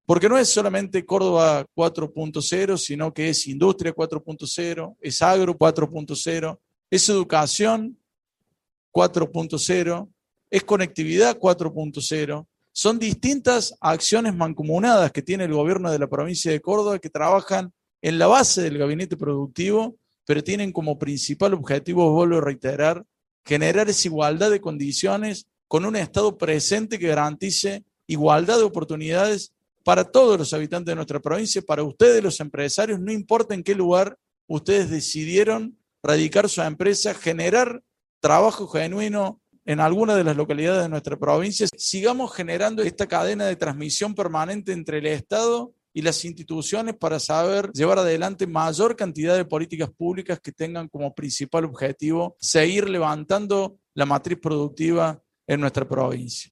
Porque no es solamente Córdoba 4.0, sino que es Industria 4.0, es Agro 4.0, es Educación 4.0, es Conectividad 4.0. Son distintas acciones mancomunadas que tiene el gobierno de la provincia de Córdoba que trabajan en la base del gabinete productivo, pero tienen como principal objetivo, vuelvo a reiterar, generar esa igualdad de condiciones con un Estado presente que garantice igualdad de oportunidades para todos los habitantes de nuestra provincia, para ustedes los empresarios, no importa en qué lugar ustedes decidieron radicar su empresa, generar trabajo genuino en alguna de las localidades de nuestra provincia. Sigamos generando esta cadena de transmisión permanente entre el Estado y las instituciones para saber llevar adelante mayor cantidad de políticas públicas que tengan como principal objetivo seguir levantando la matriz productiva en nuestra provincia.